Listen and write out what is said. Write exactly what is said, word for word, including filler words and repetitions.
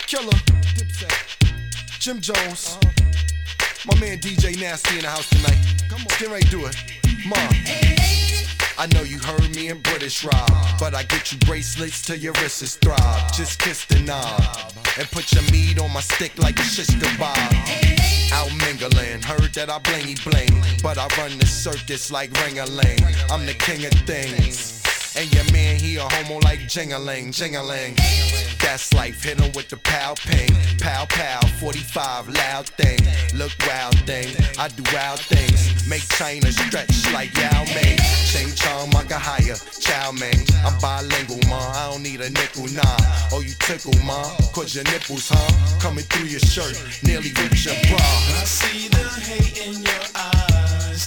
Killer, Dipset, Jim Jones, my man D J Nasty in the house tonight. Come on, get ready to do it. Ma, I know you heard me in British Rob, but I get you bracelets till your wrists throb. Just kiss the knob and put your meat on my stick like a shish kebab. Out mingling, heard that I blingy bling, but I run the circus like ring-a-ling. I'm the king of things, and your man he a homo like jingling, jingling. That's life, hit him with the pow ping, pow pow, forty-five loud thing. Look wild thing, I do wild things, make China stretch like Yao Ming. Shane Chong, I can hire Chow Mein. I'm bilingual, ma, I don't need a nickel, nah. Oh, you tickle, ma, cause your nipples, huh? Coming through your shirt, nearly reach your bra. I see the hate in your eyes.